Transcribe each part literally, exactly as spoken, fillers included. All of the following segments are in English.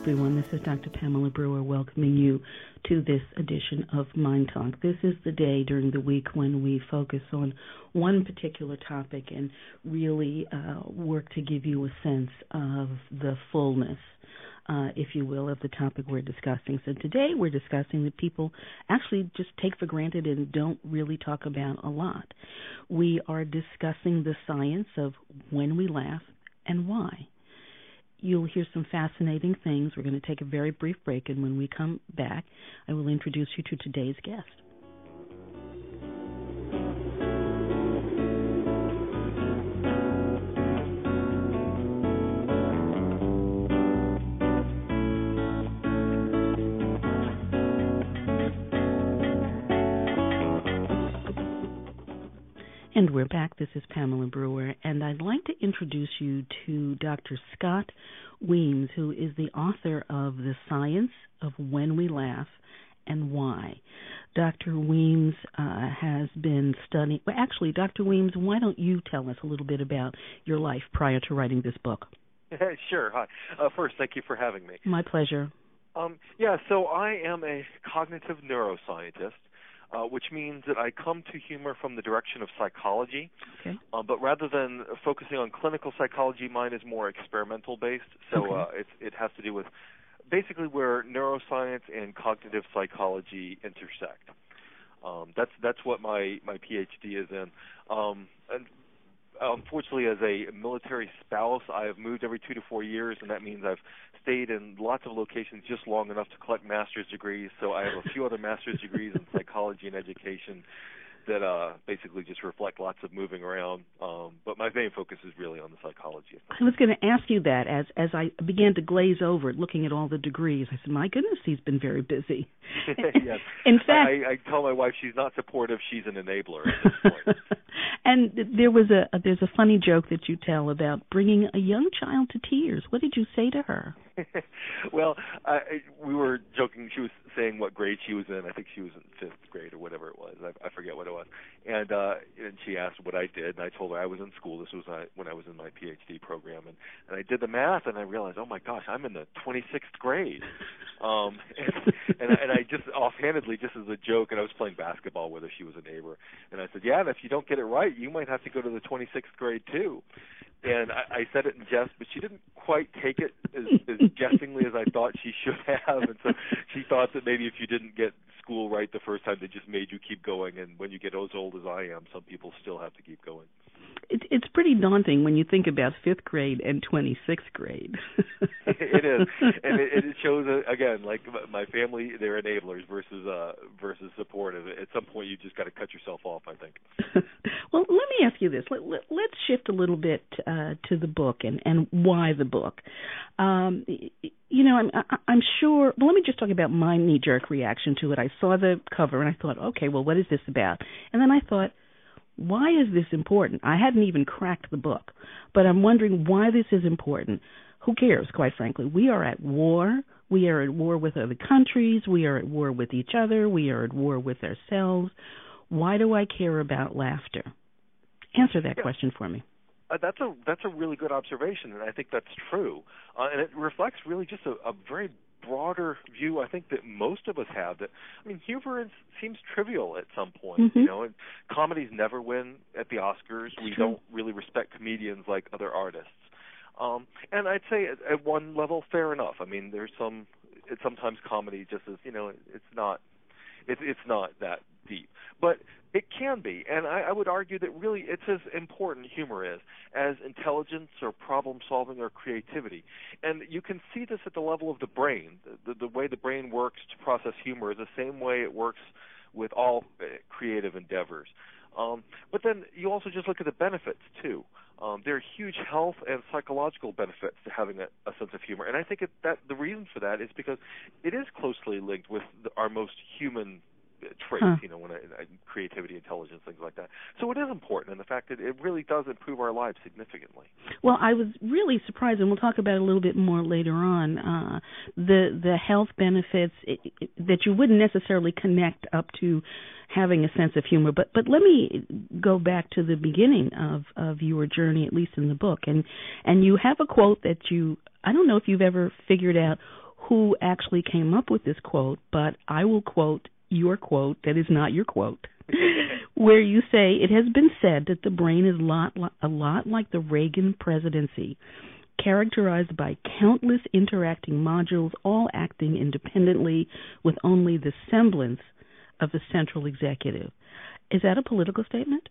everyone. This is Doctor Pamela Brewer welcoming you to this edition of Mind Talk. This is the day during the week when we focus on one particular topic and really uh, work to give you a sense of the fullness, uh, if you will, of the topic we're discussing. So today we're discussing that people actually just take for granted and don't really talk about a lot. We are discussing the science of when we laugh and why. You'll hear some fascinating things. We're going to take a very brief break, and when we come back, I will introduce you to today's guest. And we're back. This is Pamela Brewer, and I'd like to introduce you to Doctor Scott Weems, who is the author of The Science of When We Laugh and Why. Doctor Weems uh, has been studying... Well, actually, Doctor Weems, why don't you tell us a little bit about your life prior to writing this book? Sure. Hi. Uh, first, thank you for having me. My pleasure. Um, yeah, so I am a cognitive neuroscientist. Uh, which means that I come to humor from the direction of psychology. Okay. Uh, but rather than focusing on clinical psychology, mine is more experimental based. So Okay. uh, it, it has to do with basically where neuroscience and cognitive psychology intersect. Um, that's that's what my, my PhD is in. Um, and unfortunately, as a military spouse, I have moved every two to four years, and that means I've stayed in lots of locations just long enough to collect master's degrees. So I have a few other master's degrees in psychology and education that uh, basically just reflect lots of moving around. Um, but my main focus is really on the psychology. I was going to ask you that as as I began to glaze over it, looking at all the degrees. I said, my goodness, he's been very busy. Yes. In fact, I, I tell my wife she's not supportive, she's an enabler at this point. And there was a there's a funny joke that you tell about bringing a young child to tears. What did you say to her? Well, I, we were joking. She was saying what grade she was in. I think she was in fifth grade or whatever it was. I, I forget what it was. And uh, and she asked what I did, and I told her I was in school. This was uh, when I was in my PhD program, and, and I did the math, and I realized, oh my gosh, I'm in the twenty-sixth grade. Um, and, and, and I just offhandedly, just as a joke, and I was playing basketball with her. She was a neighbor, and I said, yeah, and if you don't get it right, you might have to go to the twenty-sixth grade too. And I, I said it in jest, but she didn't quite take it as, as jestingly as I thought she should have. And so she thought that maybe if you didn't get school right the first time, they just made you keep going. And when you get as old as I am, some people still have to keep going. It, it's pretty daunting when you think about fifth grade and twenty-sixth grade. It is, and it, it shows uh, again, like my family, they're enablers versus uh, versus supportive. At some point, you just got to cut yourself off, I think. Well, let me ask you this. Let, let, let's shift a little bit uh, to the book and, and why the book. Um, you know, I'm, I'm sure. Well, let me just talk about my knee-jerk reaction to it. I saw the cover and I thought, okay, well, what is this about? And then I thought, why is this important? I hadn't even cracked the book, but I'm wondering why this is important. Who cares, quite frankly? We are at war. We are at war with other countries. We are at war with each other. We are at war with ourselves. Why do I care about laughter? Answer that yeah. question for me. Uh, that's a that's a really good observation, and I think that's true. Uh, and it reflects really just a, a very broader view, I think, that most of us have. That I mean, humor is, seems trivial at some point. Mm-hmm. You know, and comedies never win at the Oscars. It's we true. don't really respect comedians like other artists. Um, and I'd say at, at one level, fair enough. I mean, there's some. It, sometimes comedy just is, you know, it, it's not. It's it's not that deep, but it can be, and I, I would argue that really it's as important, humor is, as intelligence or problem solving or creativity. And you can see this at the level of the brain. The, the, the way the brain works to process humor is the same way it works with all uh, creative endeavors. Um, but then you also just look at the benefits too. Um, there are huge health and psychological benefits to having a, a sense of humor, and I think it, that the reason for that is because it is closely linked with the, our most human traits, huh. you know, when I, I, creativity, intelligence, things like that. So it is important, and the fact that it really does improve our lives significantly. Well, I was really surprised, and we'll talk about it a little bit more later on, uh, the the health benefits it, it, that you wouldn't necessarily connect up to having a sense of humor. But but let me go back to the beginning of, of your journey, at least in the book, and and you have a quote that you, I don't know if you've ever figured out who actually came up with this quote, but I will quote your quote that is not your quote, where you say, it has been said that the brain is lot, a lot like the Reagan presidency, characterized by countless interacting modules, all acting independently with only the semblance of a central executive. Is that a political statement?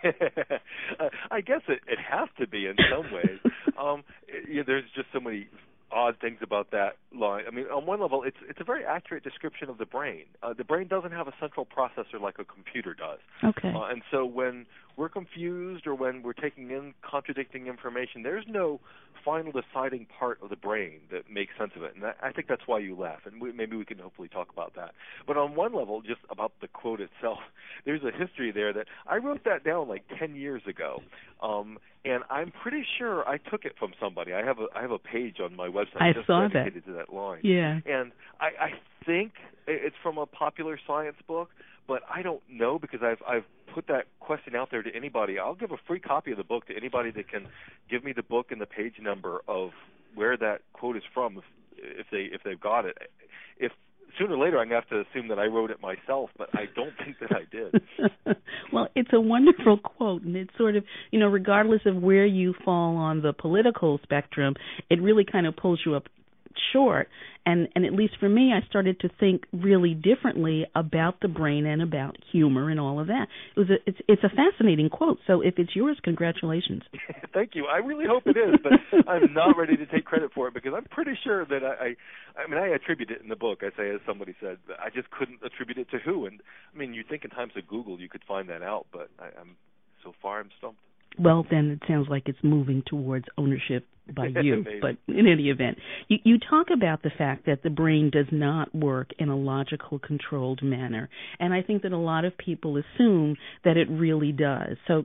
I guess it, it has to be in some ways. um, it, you know, there's just so many odd things about that line. I mean, on one level, it's it's a very accurate description of the brain. Uh, the brain doesn't have a central processor like a computer does. Okay. Uh, and so when we're confused or when we're taking in contradicting information, there's no final deciding part of the brain that makes sense of it. And that, I think that's why you laugh. And we, maybe we can hopefully talk about that. But on one level, just about the quote itself, there's a history there that I wrote that down like ten years ago. Um, and I'm pretty sure I took it from somebody. I have a I have a page on my website I just saw dedicated that. to that line. Yeah. And I, I think it's from a popular science book, but I don't know because I've I've put that question out there to anybody. I'll give a free copy of the book to anybody that can give me the book and the page number of where that quote is from, if, if they if they've got it. If sooner or later I'm going to have to assume that I wrote it myself, but I don't think that I did. Well, it's a wonderful quote, and it's sort of, you know, regardless of where you fall on the political spectrum, it really kind of pulls you up short. And, and at least for me, I started to think really differently about the brain and about humor and all of that. It was a, it's, it's a fascinating quote. So if it's yours, congratulations. Thank you. I really hope it is, but I'm not ready to take credit for it because I'm pretty sure that I, I, I mean, I attribute it in the book. I say, as somebody said, I just couldn't attribute it to who. And I mean, you think in times of Google you could find that out, but I, I'm so far I'm stumped. Well, then it sounds like it's moving towards ownership by you. But in any event, you, you talk about the fact that the brain does not work in a logical, controlled manner. And I think that a lot of people assume that it really does. So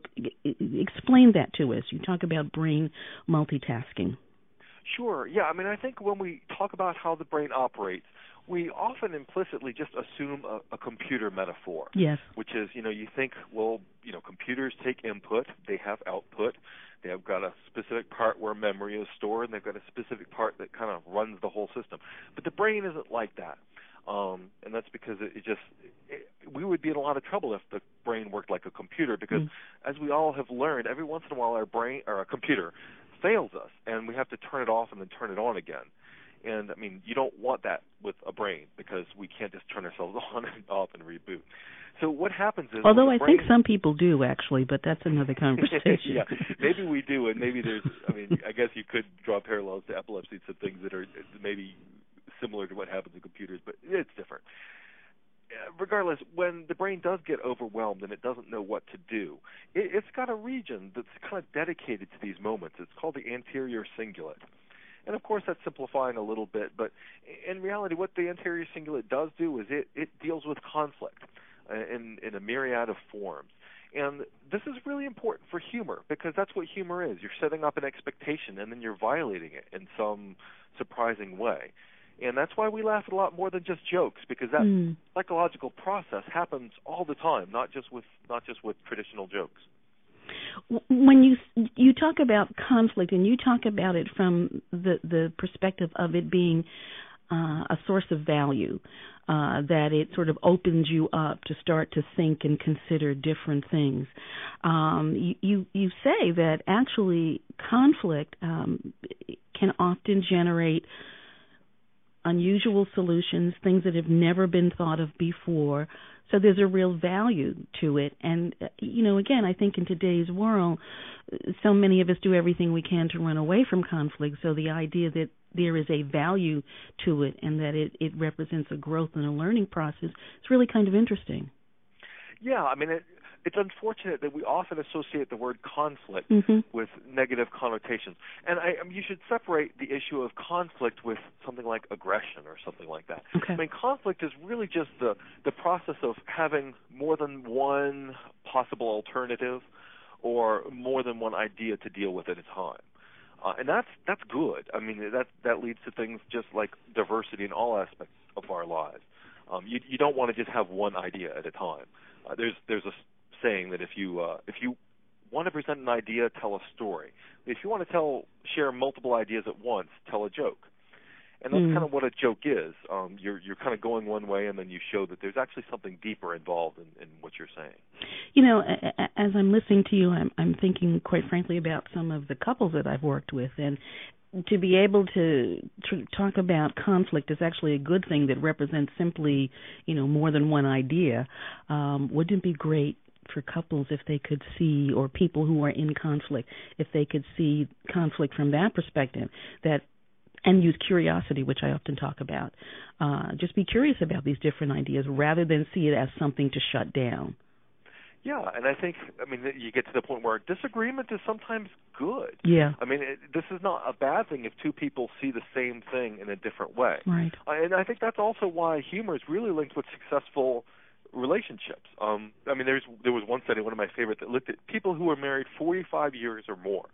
explain that to us. You talk about brain multitasking. Sure. Yeah. I mean, I think when we talk about how the brain operates, we often implicitly just assume a, a computer metaphor. Yes. Which is, you know, you think, well, you know, computers take input, they have output, they have got a specific part where memory is stored, and they've got a specific part that kind of runs the whole system. But the brain isn't like that. Um, and that's because it, it just, it, we would be in a lot of trouble if the brain worked like a computer because, mm. as we all have learned, every once in a while our brain, or a computer, fails us, and we have to turn it off and then turn it on again. And, I mean, you don't want that with a brain because we can't just turn ourselves on and off and reboot. So what happens is... Although I brain... think some people do, actually, but that's another conversation. Yeah, maybe we do, and maybe there's... I mean, I guess you could draw parallels to epilepsy, to things that are maybe similar to what happens in computers, but it's different. Regardless, when the brain does get overwhelmed and it doesn't know what to do, it, it's got a region that's kind of dedicated to these moments. It's called the anterior cingulate. And, of course, that's simplifying a little bit, but in reality what the anterior cingulate does do is it, it deals with conflict in, in a myriad of forms. And this is really important for humor because that's what humor is. You're setting up an expectation and then you're violating it in some surprising way. And that's why we laugh at a lot more than just jokes, because that mm. psychological process happens all the time, not just with not just with traditional jokes. When you you talk about conflict, and you talk about it from the, the perspective of it being uh, a source of value, uh, that it sort of opens you up to start to think and consider different things. Um, you, you, you say that actually conflict um, can often generate unusual solutions, things that have never been thought of before. So there's a real value to it. And, you know, again, I think in today's world, so many of us do everything we can to run away from conflict. So the idea that there is a value to it and that it, it represents a growth and a learning process is really kind of interesting. Yeah, I mean, it, it's unfortunate that we often associate the word conflict mm-hmm. with negative connotations. And I, I mean, you should separate the issue of conflict with something like aggression or something like that. Okay. I mean, conflict is really just the, the process of having more than one possible alternative or more than one idea to deal with at a time. Uh, and that's that's good. I mean, that that leads to things just like diversity in all aspects of our lives. Um, you, you don't want to just have one idea at a time. Uh, there's there's a saying that if you uh, if you want to present an idea, tell a story. If you want to tell share multiple ideas at once, tell a joke. And that's mm. kind of what a joke is. Um, you're you're kind of going one way, and then you show that there's actually something deeper involved in, in what you're saying. You know, as I'm listening to you, I'm, I'm thinking, quite frankly, about some of the couples that I've worked with, and to be able to, to talk about conflict is actually a good thing that represents simply, you know, more than one idea. Um, wouldn't it be great for couples if they could see, or people who are in conflict, if they could see conflict from that perspective, that and use curiosity, which I often talk about. Uh, just be curious about these different ideas rather than see it as something to shut down. Yeah, and I think, I mean, you get to the point where disagreement is sometimes good. Yeah. I mean, it, this is not a bad thing if two people see the same thing in a different way. Right. Uh, and I think that's also why humor is really linked with successful relationships. Um, I mean, there's there was one study, one of my favorites, that looked at people who were married forty-five years or more.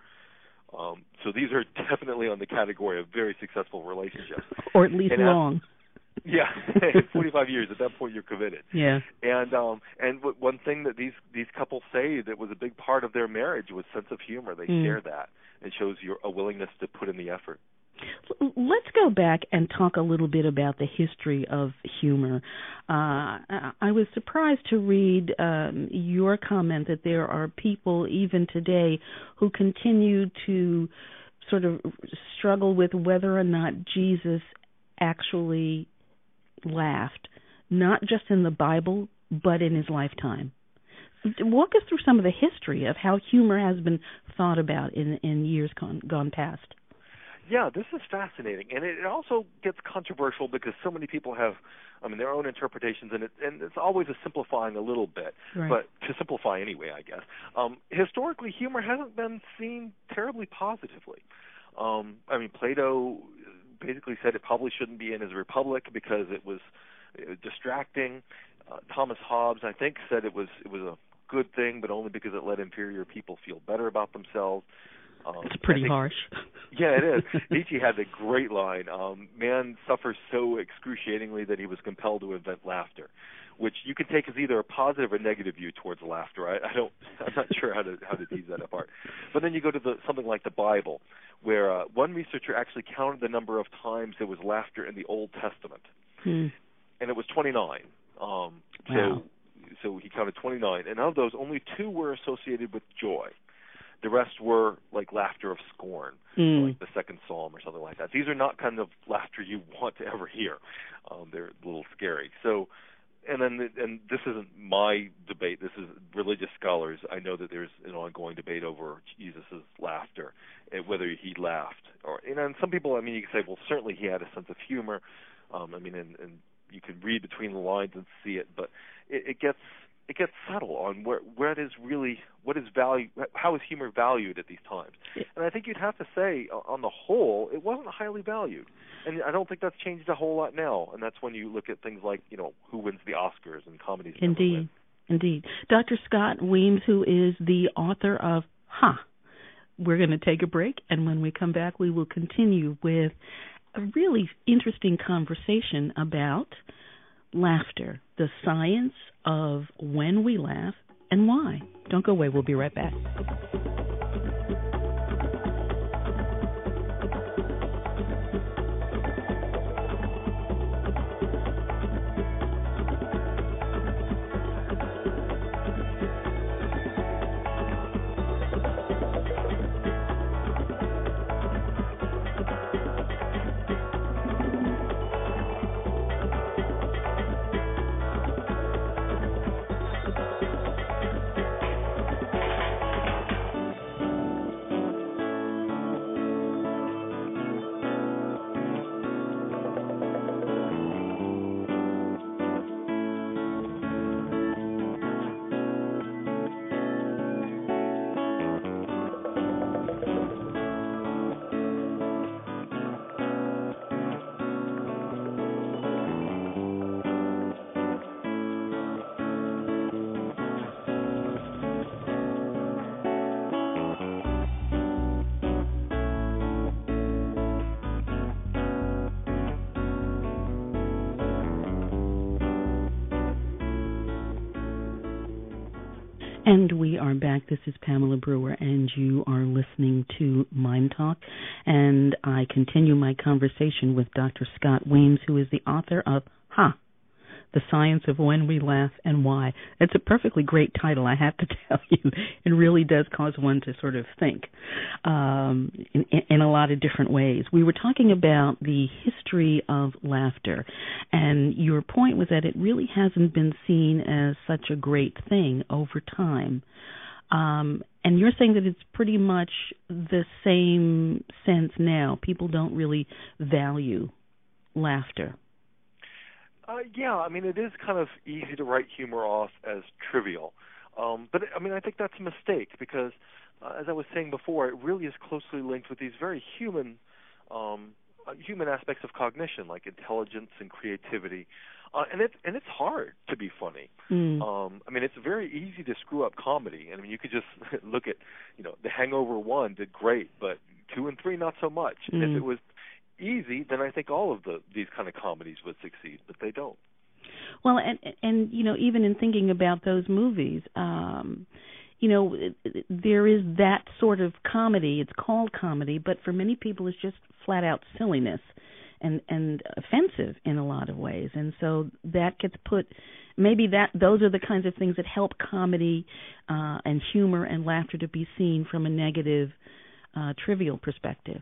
Um, so these are definitely on the category of very successful relationships. Or at least and long. As, yeah, forty-five years. At that point, you're committed. Yeah. And um, and w- one thing that these these couples say that was a big part of their marriage was sense of humor. They mm. share that. It shows your a willingness to put in the effort. Let's go back and talk a little bit about the history of humor. Uh, I was surprised to read um, your comment that there are people even today who continue to sort of struggle with whether or not Jesus actually laughed, not just in the Bible, but in his lifetime. Walk us through some of the history of how humor has been thought about in, in years gone, gone past. Yeah, this is fascinating, and it also gets controversial because so many people have, I mean, their own interpretations, and it, and it's always a simplifying a little bit, right. But to simplify anyway, I guess. Um, historically, humor hasn't been seen terribly positively. Um, I mean, Plato basically said it probably shouldn't be in his Republic because it was uh, distracting. Uh, Thomas Hobbes, I think, said it was it was a good thing, but only because it let inferior people feel better about themselves. Um, it's pretty think, harsh. Yeah, it is. Nietzsche had the great line, um, man suffers so excruciatingly that he was compelled to invent laughter, which you can take as either a positive or negative view towards laughter. I, I don't, I'm not sure how to how to tease that apart. But then you go to the, something like the Bible, where uh, one researcher actually counted the number of times there was laughter in the Old Testament, hmm. and it was twenty-nine. Um, wow. So, so he counted twenty-nine, and of those, only two were associated with joy. The rest were like laughter of scorn, mm. like the second psalm or something like that. These are not kind of laughter you want to ever hear. Um, they're a little scary. So, and then, the, and this isn't my debate. This is religious scholars. I know that there's an ongoing debate over Jesus' laughter, and whether he laughed. Or, you know, and some people, I mean, you can say, well, certainly he had a sense of humor. Um, I mean, and, and you can read between the lines and see it, but it, it gets it gets subtle on where where it is really what is value, how is humor valued at these times. And I think you'd have to say, on the whole, it wasn't highly valued, and I don't think that's changed a whole lot now. And that's when you look at things like, you know, who wins the Oscars and comedies. Indeed, indeed. Doctor Scott Weems, who is the author of Huh. We're going to take a break, and when we come back, we will continue with a really interesting conversation about laughter, the science of when we laugh and why. Don't go away. We'll be right back. And we are back. This is Pamela Brewer, and you are listening to Mind Talk. And I continue my conversation with Doctor Scott Weems, who is the author of Ha! The Science of When We Laugh and Why. It's a perfectly great title, I have to tell you. It really does cause one to sort of think um, in, in a lot of different ways. We were talking about the history of laughter, and your point was that it really hasn't been seen as such a great thing over time. Um, and you're saying that it's pretty much the same sense now. People don't really value laughter. Uh, yeah, I mean, it is kind of easy to write humor off as trivial. Um, but, I mean, I think that's a mistake because, uh, as I was saying before, it really is closely linked with these very human um, uh, human aspects of cognition, like intelligence and creativity. Uh, and, it, and it's hard to be funny. Mm. Um, I mean, it's very easy to screw up comedy. I mean, you could just look at, you know, The Hangover one did great, but two and three not so much. Mm. And if it was easy, then I think all of the these kind of comedies would succeed, but they don't. Well, and and you know, even in thinking about those movies, um, you know, there is that sort of comedy. It's called comedy, but for many people, it's just flat out silliness and and offensive in a lot of ways. And so that gets put. Maybe that those are the kinds of things that help comedy uh, and humor and laughter to be seen from a negative, uh, trivial perspective.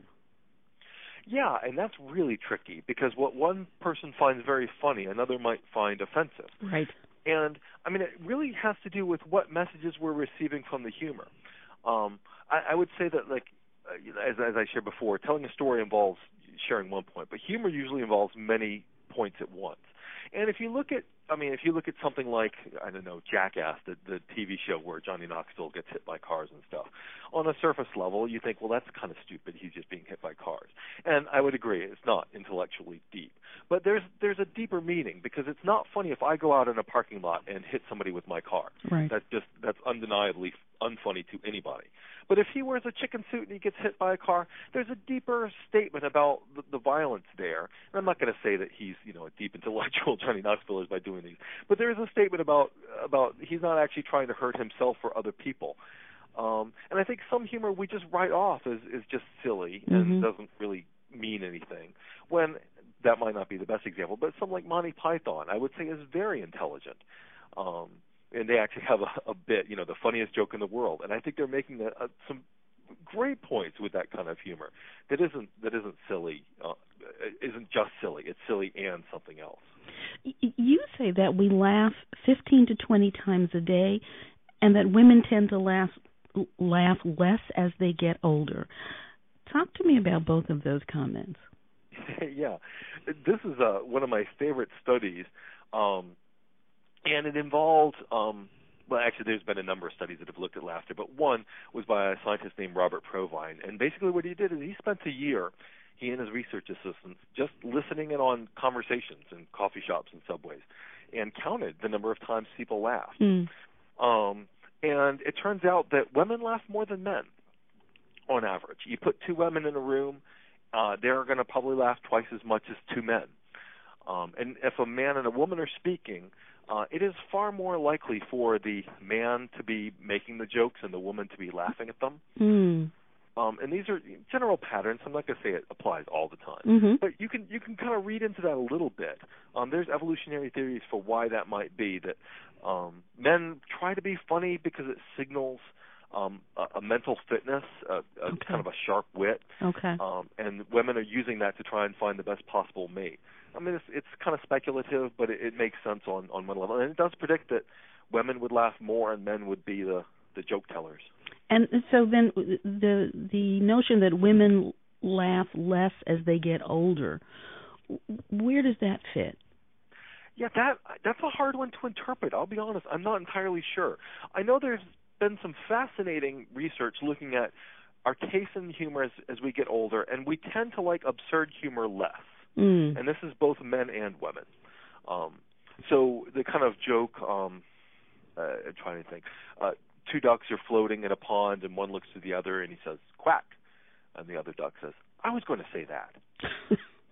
Yeah, and that's really tricky because what one person finds very funny, another might find offensive. Right. And, I mean, it really has to do with what messages we're receiving from the humor. Um, I, I would say that, like, uh, as, as I shared before, telling a story involves sharing one point, but humor usually involves many points at once. And if you look at, I mean, if you look at something like, I don't know, Jackass, the, the T V show where Johnny Knoxville gets hit by cars and stuff, on a surface level, you think, well, that's kind of stupid. He's just being hit by cars. And I would agree, it's not intellectually deep. But there's there's a deeper meaning because it's not funny if I go out in a parking lot and hit somebody with my car. Right. That's just, that's undeniably unfunny to anybody. But if he wears a chicken suit and he gets hit by a car, there's a deeper statement about the, the violence there. And I'm not going to say that he's, you know, a deep intellectual, Johnny Knoxville is by doing these. But there is a statement about about he's not actually trying to hurt himself or other people. Um, and I think some humor we just write off as is just silly and mm-hmm. doesn't really mean anything. When that might not be the best example, but something like Monty Python, I would say, is very intelligent. Um, and they actually have a, a bit, you know, the funniest joke in the world. And I think they're making a, a, some great points with that kind of humor that isn't that isn't silly, uh, isn't just silly. It's silly and something else. You say that we laugh fifteen to twenty times a day, and that women tend to laugh laugh less as they get older. Talk to me about both of those comments. Yeah, this is uh, one of my favorite studies, um, and it involved, um, well, actually there's been a number of studies that have looked at laughter, but one was by a scientist named Robert Provine, and basically what he did is he spent a year, he and his research assistants, just listening in on conversations in coffee shops and subways, and counted the number of times people laughed. Mm. Um, and it turns out that women laugh more than men, on average. You put two women in a room, uh, they're going to probably laugh twice as much as two men. Um, and if a man and a woman are speaking, uh, it is far more likely for the man to be making the jokes and the woman to be laughing at them. Mm. Um, and these are general patterns. I'm not going to say it applies all the time, mm-hmm. but you can you can kind of read into that a little bit. Um, there's evolutionary theories for why that might be. That um, men try to be funny because it signals um, a, a mental fitness, a, a okay. kind of a sharp wit. Okay. Um, and women are using that to try and find the best possible mate. I mean, it's, it's kind of speculative, but it, it makes sense on, on one level. And it does predict that women would laugh more and men would be the, the joke tellers. And so then the the notion that women laugh less as they get older, where does that fit? Yeah, that that's a hard one to interpret. I'll be honest, I'm not entirely sure. I know there's been some fascinating research looking at our taste in humor as, as we get older, and we tend to like absurd humor less. Mm. And this is both men and women. Um, so the kind of joke, um, uh, I'm trying to think, uh, two ducks are floating in a pond, and one looks to the other, and he says, quack. And the other duck says, I was going to say that.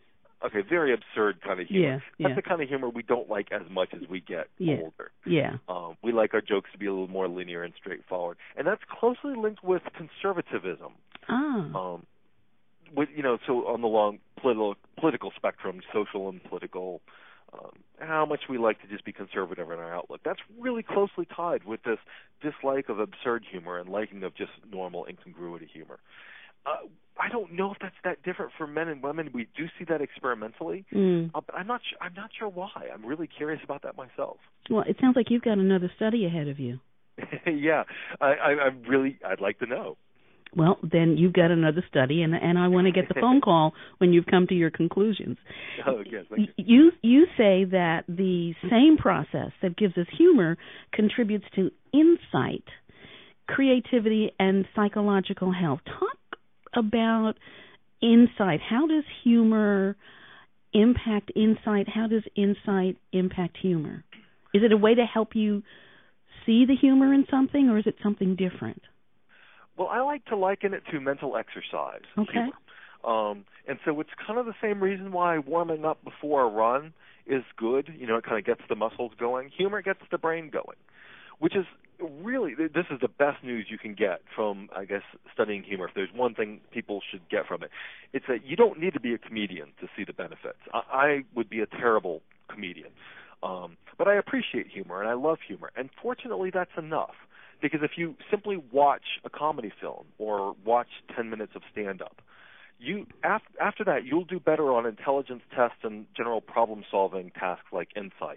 okay, very absurd kind of humor. Yeah, That's yeah. the kind of humor we don't like as much as we get yeah. older. Yeah. Um, we like our jokes to be a little more linear and straightforward, and that's closely linked with conservatism. Ah. Um, with you know, so on the long political political spectrum, social and political, um, how much we like to just be conservative in our outlook. That's really closely tied with this dislike of absurd humor and liking of just normal incongruity humor. Uh, I don't know if that's that different for men and women. We do see that experimentally, Mm. uh, but I'm not. Su- I'm not sure why. I'm really curious about that myself. Well, it sounds like you've got another study ahead of you. yeah, I, I, I'm really. I'd like to know. Well, then you've got another study, and and I want to get the phone call when you've come to your conclusions. Oh, yes, thank you. You you say that the same process that gives us humor contributes to insight, creativity, and psychological health. Talk about insight. How does humor impact insight? How does insight impact humor? Is it a way to help you see the humor in something, or is it something different? Well, I like to liken it to mental exercise. Okay. Humor. Um, and so it's kind of the same reason why warming up before a run is good. You know, it kind of gets the muscles going. Humor gets the brain going, which is really, this is the best news you can get from, I guess, studying humor. If there's one thing people should get from it, it's that you don't need to be a comedian to see the benefits. I, I would be a terrible comedian. Um, but I appreciate humor, and I love humor. And fortunately, that's enough. Because if you simply watch a comedy film or watch ten minutes of stand-up, you after, after that you'll do better on intelligence tests and general problem-solving tasks like insight.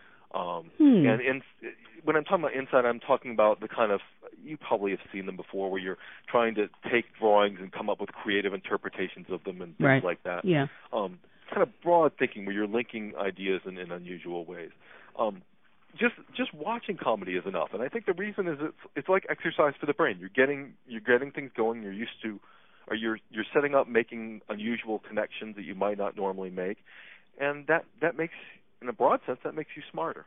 Um, hmm. And in, when I'm talking about insight, I'm talking about the kind of, you probably have seen them before, where you're trying to take drawings and come up with creative interpretations of them and things right. like that. Yeah. Um, kind of broad thinking where you're linking ideas in, in unusual ways. Um, Just just watching comedy is enough, and I think the reason is it's it's like exercise for the brain. You're getting you're getting things going. You're used to, or you're you're setting up making unusual connections that you might not normally make, and that that makes, in a broad sense, that makes you smarter.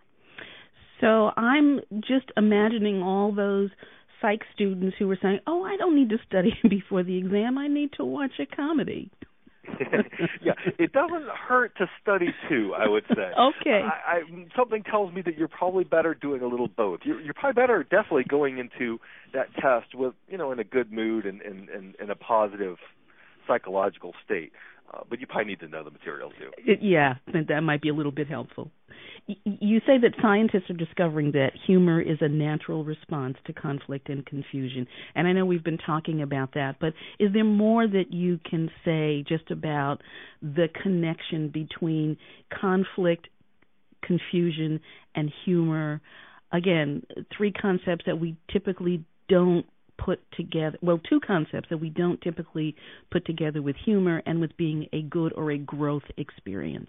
So I'm just imagining all those psych students who were saying, "Oh, I don't need to study before the exam. I need to watch a comedy." Yeah, it doesn't hurt to study too, I would say. Okay. I, I, something tells me that you're probably better doing a little both. You're, you're probably better definitely going into that test with, you know, in a good mood and in and, and, and a positive psychological state. Uh, but you probably need to know the material too. It, yeah, that might be a little bit helpful. Y- you say that scientists are discovering that humor is a natural response to conflict and confusion. And I know we've been talking about that, but is there more that you can say just about the connection between conflict, confusion, and humor? Again, three concepts that we typically don't put together, well, two concepts that we don't typically put together with humor and with being a good or a growth experience.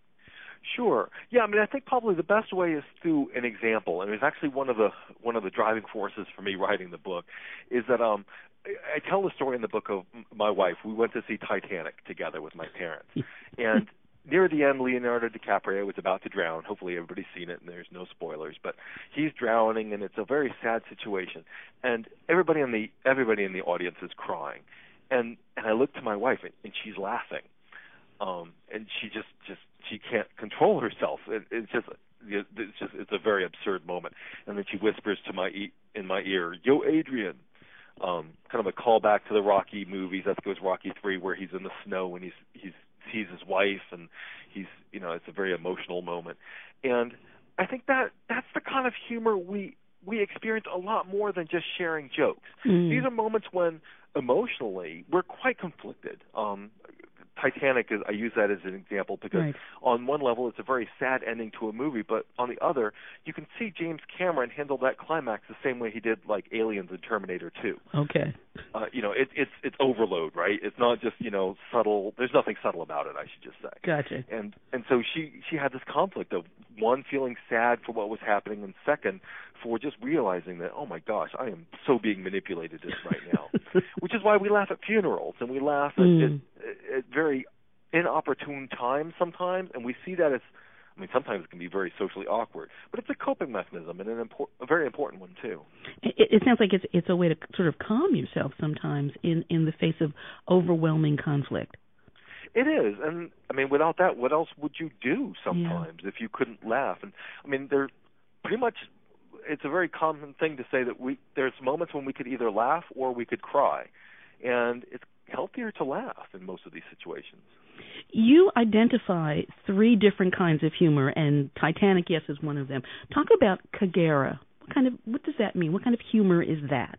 Sure. Yeah, I mean, I think probably the best way is through an example. And it's actually one of the one of the driving forces for me writing the book is that um, I, I tell the story in the book of my wife. We went to see Titanic together with my parents, and near the end, Leonardo DiCaprio was about to drown. Hopefully everybody's seen it and there's no spoilers, but he's drowning and it's a very sad situation. And everybody in the everybody in the audience is crying. And and I look to my wife and, and she's laughing. Um, and she just, just she can't control herself. It, it's just it's just it's a very absurd moment. And then she whispers to my e- in my ear, "Yo, Adrian." Um, kind of a callback to the Rocky movies. That goes Rocky three, where he's in the snow and he's he's sees his wife, and he's, you know, it's a very emotional moment. And I think that that's the kind of humor we we experience a lot more than just sharing jokes. Mm. These are moments when emotionally we're quite conflicted. Um, Titanic is, I use that as an example because right. on one level it's a very sad ending to a movie, but on the other, you can see James Cameron handle that climax the same way he did like Aliens and Terminator two. Okay. Uh, you know, it, it's it's overload, right? It's not just, you know, subtle. There's nothing subtle about it, I should just say. Gotcha. And and so she she had this conflict of one, feeling sad for what was happening, and second, for just realizing that, oh my gosh, I am so being manipulated right now. Which is why we laugh at funerals and we laugh at, mm. at, at very inopportune times sometimes, and we see that as, I mean, sometimes it can be very socially awkward, but it's a coping mechanism and an impor- a very important one too. It, it sounds like it's it's a way to sort of calm yourself sometimes in, in the face of overwhelming conflict. It is, and I mean, without that, what else would you do sometimes yeah. if you couldn't laugh? And I mean, there pretty much, it's a very common thing to say that we there's moments when we could either laugh or we could cry, and it's healthier to laugh in most of these situations. You identify three different kinds of humor, and Titanic, yes, is one of them. Talk about Kagera. What kind of what does that mean? What kind of humor is that?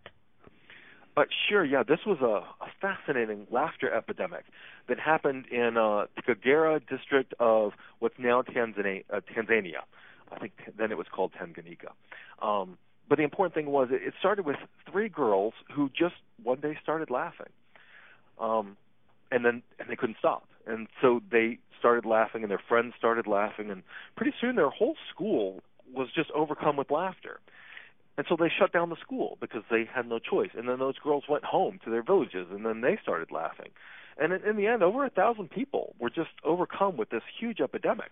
But sure, yeah, this was a, a fascinating laughter epidemic that happened in uh, the Kagera district of what's now Tanzania. Uh, Tanzania. I think t- then it was called Tanganyika. Um, but the important thing was it, it started with three girls who just one day started laughing, um, and then and they couldn't stop. And so they started laughing, and their friends started laughing, and pretty soon their whole school was just overcome with laughter. And so they shut down the school because they had no choice. And then those girls went home to their villages, and then they started laughing. And in, in the end, over a thousand people were just overcome with this huge epidemic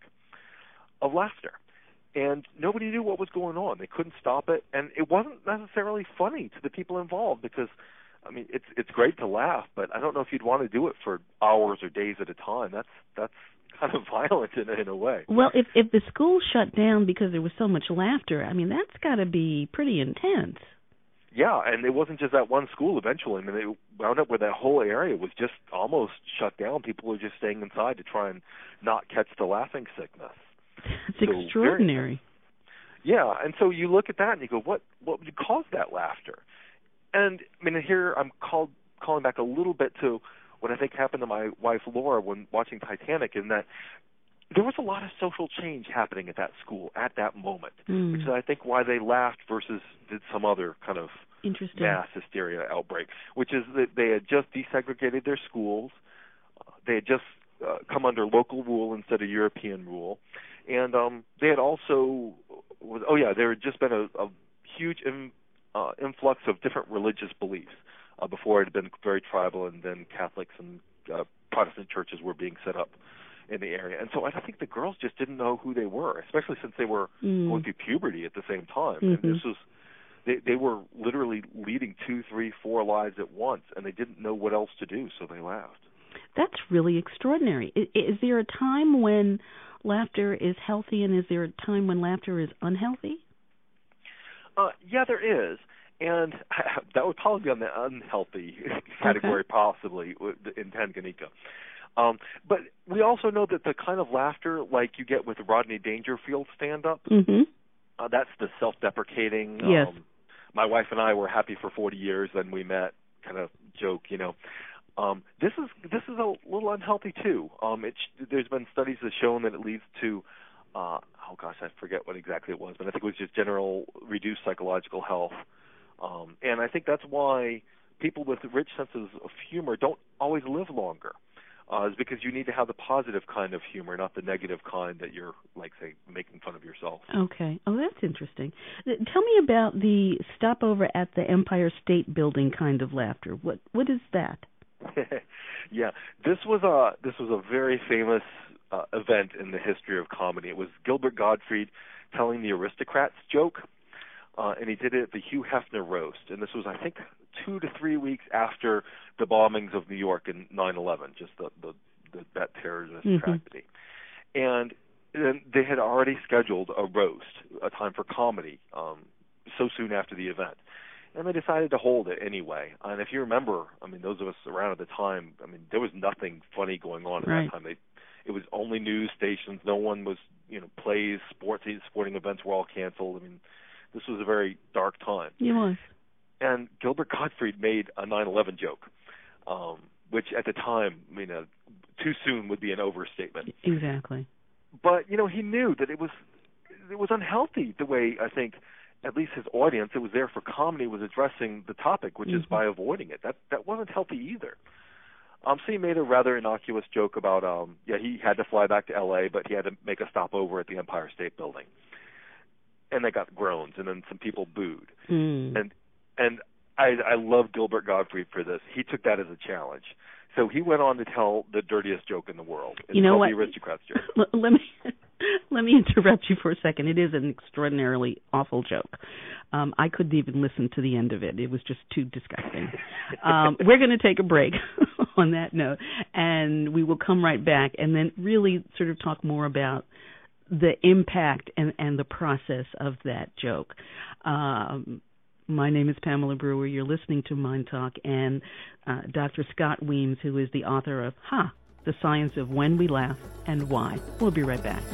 of laughter. And nobody knew what was going on. They couldn't stop it. And it wasn't necessarily funny to the people involved because, I mean, it's it's great to laugh, but I don't know if you'd want to do it for hours or days at a time. That's that's kind of violent in, in a way. Well, if if the school shut down because there was so much laughter, I mean, that's got to be pretty intense. Yeah, and it wasn't just that one school eventually. I mean, they wound up where that whole area was just almost shut down. People were just staying inside to try and not catch the laughing sickness. It's so extraordinary. Very, yeah, and so you look at that and you go, what what would cause that laughter? And, I mean, here I'm called, calling back a little bit to what I think happened to my wife Laura when watching Titanic, in that there was a lot of social change happening at that school at that moment, mm. which is, I think, why they laughed versus did some other kind of mass hysteria outbreak, which is that they had just desegregated their schools. Uh, they had just uh, come under local rule instead of European rule. And um, they had also, was, oh yeah, there had just been a, a huge in, uh, influx of different religious beliefs. Uh, before it had been very tribal, and then Catholics and uh, Protestant churches were being set up in the area. And so I think the girls just didn't know who they were, especially since they were mm. going through puberty at the same time. Mm-hmm. And this was, they, they were literally leading two, three, four lives at once, and they didn't know what else to do, so they laughed. That's really extraordinary. Is, is there a time when laughter is healthy, and is there a time when laughter is unhealthy? Uh, yeah, there is. And that would probably be on the unhealthy category, okay. possibly, in Tanganyika. Um, but we also know that the kind of laughter like you get with Rodney Dangerfield stand-up, mm-hmm. uh, that's the self-deprecating, yes. um, my wife and I were happy for forty years, then we met kind of joke, you know. Um, this is this is a little unhealthy, too. Um, it, there's been studies that have shown that it leads to uh, oh gosh, I forget what exactly it was, but I think it was just general reduced psychological health. Um, and I think that's why people with rich senses of humor don't always live longer, uh, is because you need to have the positive kind of humor, not the negative kind that you're, like, say, making fun of yourself. Okay. Oh, that's interesting. Tell me about the stopover at the Empire State Building kind of laughter. What What is that? yeah, this was a this was a very famous uh, event in the history of comedy. It was Gilbert Gottfried telling the Aristocrats joke. Uh, and he did it at the Hugh Hefner roast, and this was, I think, two to three weeks after the bombings of New York in nine eleven, just the, the, the that terrorist mm-hmm. tragedy. And then they had already scheduled a roast, a time for comedy, um, so soon after the event. And they decided to hold it anyway. And if you remember, I mean, those of us around at the time, I mean, there was nothing funny going on at right. that time. They, it was only news stations. No one was, you know, plays, sports, sporting events were all canceled. I mean, this was a very dark time. It was. And Gilbert Gottfried made a nine eleven joke, um, which at the time, I mean, uh, too soon would be an overstatement. Exactly. But, you know, he knew that it was it was unhealthy the way, I think, at least his audience, it was there for comedy, was addressing the topic, which mm-hmm. is by avoiding it. That that wasn't healthy either. Um, so he made a rather innocuous joke about, um, yeah, he had to fly back to L A, but he had to make a stopover at the Empire State Building. And they got groans, and then some people booed. Mm. And and I, I love Gilbert Gottfried for this. He took that as a challenge, So he went on to tell the dirtiest joke in the world. It's you know called what? The Aristocrats joke. L- let me let me interrupt you for a second. It is an extraordinarily awful joke. Um, I couldn't even listen to the end of it. It was just too disgusting. Um, we're going to take a break on that note, and we will come right back and then really sort of talk more about the impact and, and the process of that joke. Um, my name is Pamela Brewer. You're listening to Mind Talk, and uh, Doctor Scott Weems, who is the author of Ha! The Science of When We Laugh and Why. We'll be right back.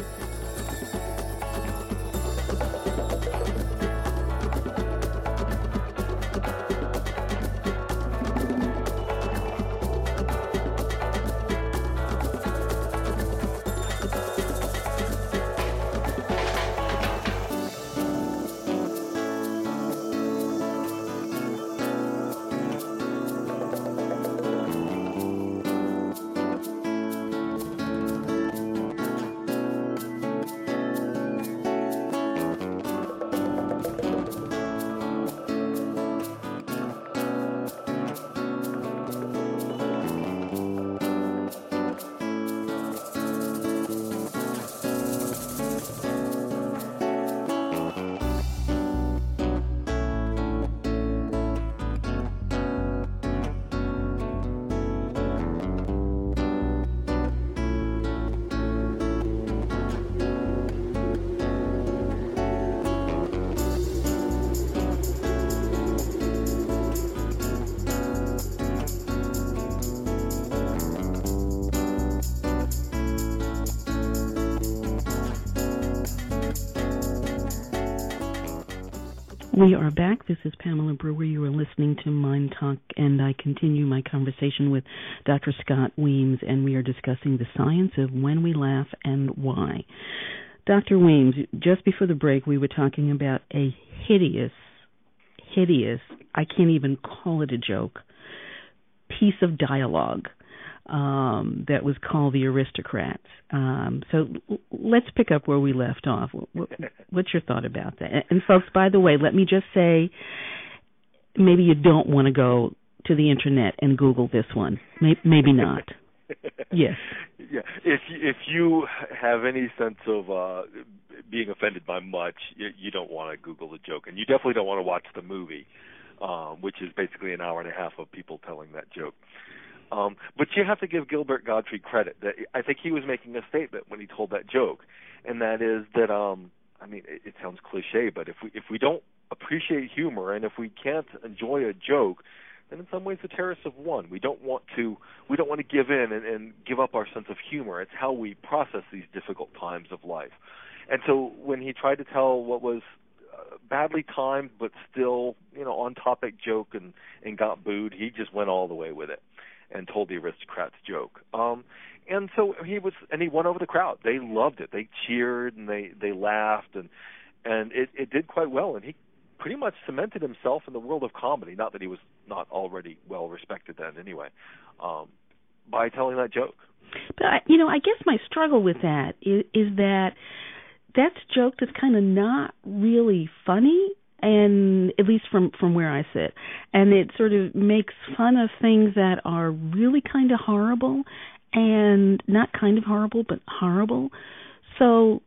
We are back. This is Pamela Brewer. You are listening to Mind Talk, and I continue my conversation with Doctor Scott Weems, and we are discussing the science of when we laugh and why. Doctor Weems, just before the break, we were talking about a hideous, hideous, I can't even call it a joke, piece of dialogue um, that was called The Aristocrats. Um, so l- let's pick up where we left off. What, what's your thought about that? And, and folks, by the way, let me just say, maybe you don't want to go to the internet and Google this one. Maybe, maybe not. Yes. Yeah. If you, if you have any sense of uh, being offended by much, you, you don't want to Google the joke, and you definitely don't want to watch the movie, um, which is basically an hour and a half of people telling that joke. Um, but you have to give Gilbert Gottfried credit. That I think he was making a statement when he told that joke, and that is that um, I mean, it, it sounds cliche, but if we if we don't appreciate humor and if we can't enjoy a joke, then in some ways the terrorists have won. We don't want to we don't want to give in and, and give up our sense of humor. It's how we process these difficult times of life. And so when he tried to tell what was uh, badly timed but still, you know, on topic joke and, and got booed, he just went all the way with it and told the Aristocrats joke. Um, and so he was, and he won over the crowd. They loved it. They cheered and they, they laughed, and and it, it did quite well. And he pretty much cemented himself in the world of comedy. Not that he was not already well respected then, anyway, um, by telling that joke. But I, you know, I guess my struggle with that is, is that that's a joke that's kind of not really funny. And at least from, from where I sit. And it sort of makes fun of things that are really kind of horrible, and not kind of horrible, but horrible. So,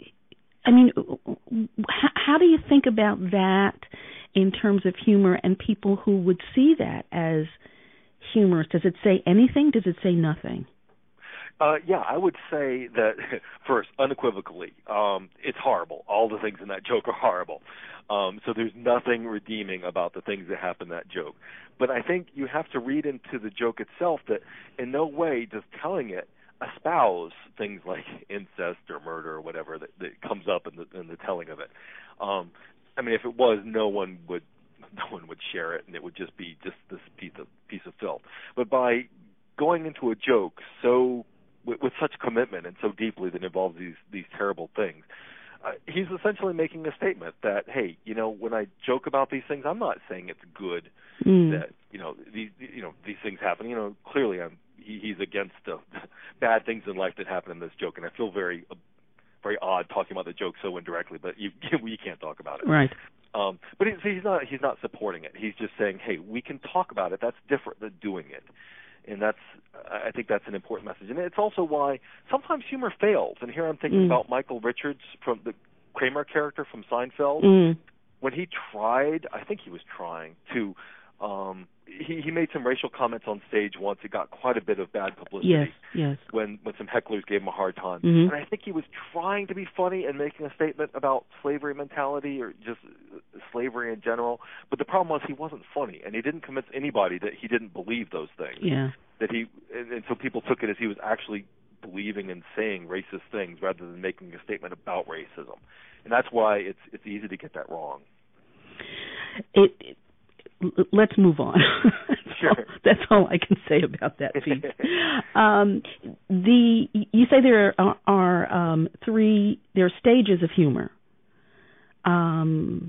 I mean, how, how do you think about that in terms of humor and people who would see that as humorous? Does it say anything? Does it say nothing? Uh, yeah, I would say that, first, unequivocally, um, it's horrible. All the things in that joke are horrible. Um, so there's nothing redeeming about the things that happen in that joke. But I think you have to read into the joke itself that in no way does telling it espouse things like incest or murder or whatever that, that comes up in the, in the telling of it. Um, I mean, if it was, no one would no one would share it, and it would just be just this piece of piece of filth. But by going into a joke so with, with such commitment and so deeply that involves these these terrible things, uh, he's essentially making a statement that, hey, you know, when I joke about these things, I'm not saying it's good mm. that you know these you know these things happen. You know, clearly I'm he, he's against uh, bad things in life that happen in this joke, and I feel very uh, very odd talking about the joke so indirectly, but you you can't talk about it, right? Um, but he's not he's not supporting it. He's just saying, hey, we can talk about it. That's different than doing it. And that's, I think that's an important message. And it's also why sometimes humor fails. And here I'm thinking mm. about Michael Richards, from the Kramer character from Seinfeld. Mm. When he tried, I think he was trying to, um, he, he made some racial comments on stage once. It got quite a bit of bad publicity. Yes, yes. When, when some hecklers gave him a hard time. Mm-hmm. And I think he was trying to be funny and making a statement about slavery mentality or just slavery in general. But the problem was he wasn't funny, and he didn't convince anybody that he didn't believe those things. Yeah. That he, and, and so people took it as he was actually believing and saying racist things rather than making a statement about racism. And that's why it's it's easy to get that wrong. It, it let's move on. that's, sure. all, that's all I can say about that piece. um, the you say there are, are um, three there are stages of humor. Um,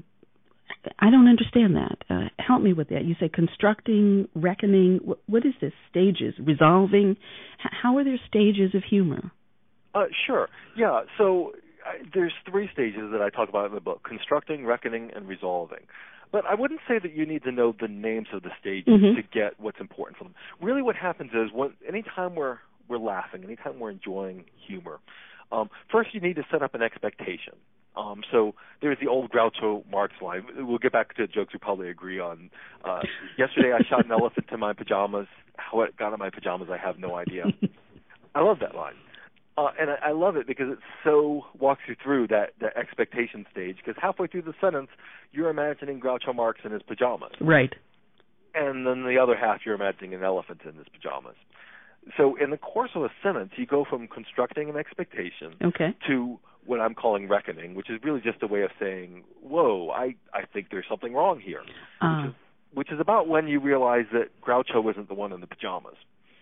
I don't understand that. Uh, help me with that. You say constructing, reckoning. What, what is this? Stages, resolving. H- how are there stages of humor? Uh, sure. Yeah. So I, there's three stages that I talk about in the book: constructing, reckoning, and resolving. But I wouldn't say that you need to know the names of the stages mm-hmm. to get what's important for them. Really, what happens is when anytime we're we're laughing, anytime we're enjoying humor, um, first you need to set up an expectation. Um, so there's the old Groucho Marx line. We'll get back to jokes we probably agree on. Uh, yesterday I shot an elephant in my pajamas. How it got in my pajamas, I have no idea. I love that line. Uh, and I, I love it because it so walks you through that, that expectation stage, because halfway through the sentence, you're imagining Groucho Marx in his pajamas. Right. And then the other half, you're imagining an elephant in his pajamas. So in the course of a sentence, you go from constructing an expectation okay. to what I'm calling reckoning, which is really just a way of saying, whoa, I, I think there's something wrong here, uh. which, is, which is about when you realize that Groucho isn't the one in the pajamas.